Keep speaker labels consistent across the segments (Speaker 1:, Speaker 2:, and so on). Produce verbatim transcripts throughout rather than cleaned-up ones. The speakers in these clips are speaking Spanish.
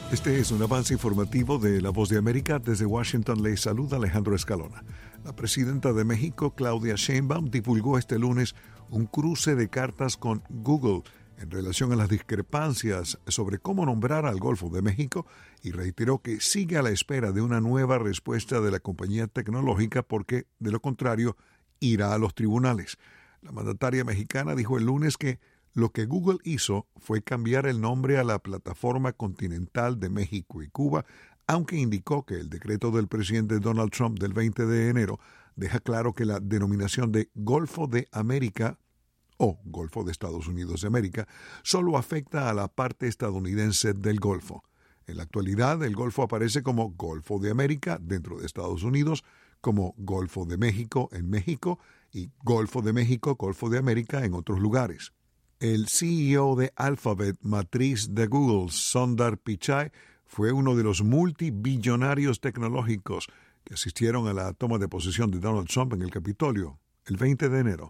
Speaker 1: Este es un avance informativo de La Voz de América. Desde Washington les saluda Alejandro Escalona. La presidenta de México, Claudia Sheinbaum, divulgó este lunes un cruce de cartas con Google en relación a las discrepancias sobre cómo nombrar al Golfo de México y reiteró que sigue a la espera de una nueva respuesta de la compañía tecnológica porque, de lo contrario, irá a los tribunales. La mandataria mexicana dijo el lunes que lo que Google hizo fue cambiar el nombre a la Plataforma Continental de México y Cuba, aunque indicó que el decreto del presidente Donald Trump del veinte de enero deja claro que la denominación de Golfo de América o Golfo de Estados Unidos de América solo afecta a la parte estadounidense del Golfo. En la actualidad, el Golfo aparece como Golfo de América dentro de Estados Unidos, como Golfo de México en México y Golfo de México, Golfo de América en otros lugares. El C E O de Alphabet, matriz de Google, Sundar Pichai, fue uno de los multibillonarios tecnológicos que asistieron a la toma de posesión de Donald Trump en el Capitolio el veinte de enero.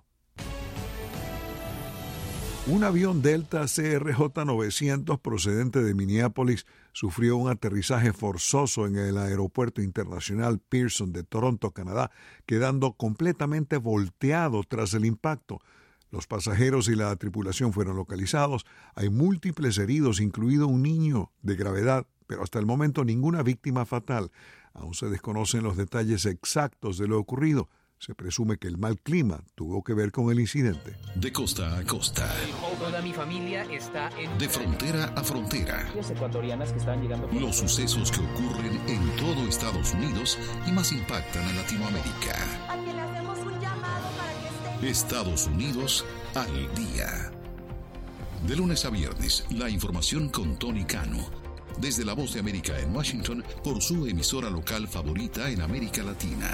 Speaker 1: Un avión Delta C R J novecientos procedente de Minneapolis sufrió un aterrizaje forzoso en el Aeropuerto Internacional Pearson de Toronto, Canadá, quedando completamente volteado tras el impacto. Los pasajeros y la tripulación fueron localizados. Hay múltiples heridos, incluido un niño de gravedad, pero hasta el momento ninguna víctima fatal. Aún se desconocen los detalles exactos de lo ocurrido. Se presume que el mal clima tuvo que ver con el incidente.
Speaker 2: De costa a costa.
Speaker 3: Toda mi familia está en...
Speaker 2: De frontera a frontera.
Speaker 3: ecuatorianas que están llegando...
Speaker 2: Los sucesos que ocurren en todo Estados Unidos y más impactan a Latinoamérica.
Speaker 4: A quien le hacemos un llamado para que esté...
Speaker 2: Estados Unidos al día. De lunes a viernes, la información con Tony Cano. Desde La Voz de América en Washington, por su emisora local favorita en América Latina.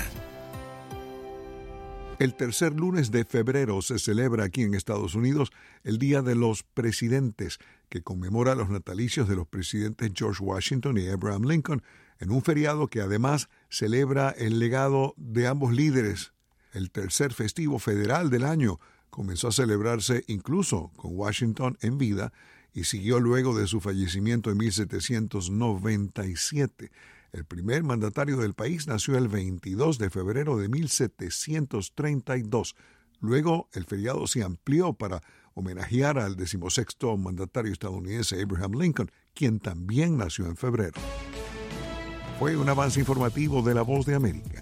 Speaker 1: El tercer lunes de febrero se celebra aquí en Estados Unidos el Día de los Presidentes, que conmemora los natalicios de los presidentes George Washington y Abraham Lincoln, en un feriado que además celebra el legado de ambos líderes. El tercer festivo federal del año comenzó a celebrarse incluso con Washington en vida y siguió luego de su fallecimiento en mil setecientos noventa y siete. El primer mandatario del país nació el veintidós de febrero de mil setecientos treinta y dos. Luego, el feriado se amplió para homenajear al decimosexto mandatario estadounidense Abraham Lincoln, quien también nació en febrero. Fue un avance informativo de La Voz de América.